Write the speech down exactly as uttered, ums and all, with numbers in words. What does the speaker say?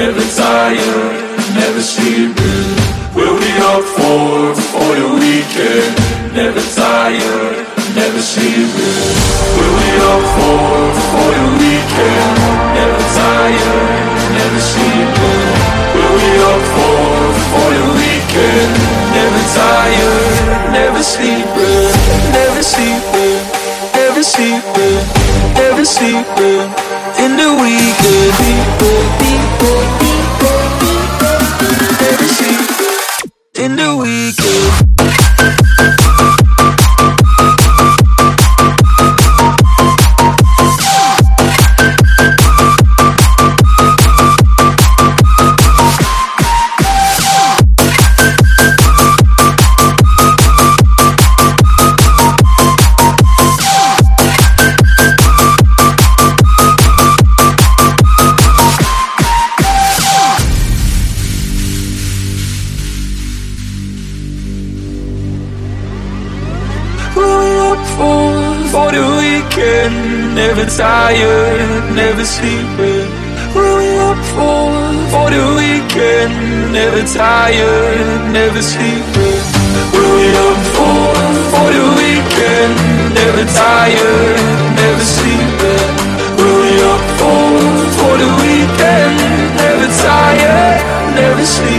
never tired, never sleeping. We'll be up for, for the weekend. Never tired, never sleeping. We'll be up for, for the weekend. Never tired, never sleeping. We'll be up for, for the weekend. Never tired, never sleeping. Never sleeping, never sleeping, never sleeping. In the weekend, never sleeping. In the weekend. For the weekend, never tired, never sleeping. We'll be up for, for the weekend, never tired, never sleeping. We'll be up for, for the weekend, never tired, never sleeping. We'll be up for, for the weekend, never tired, never sleeping.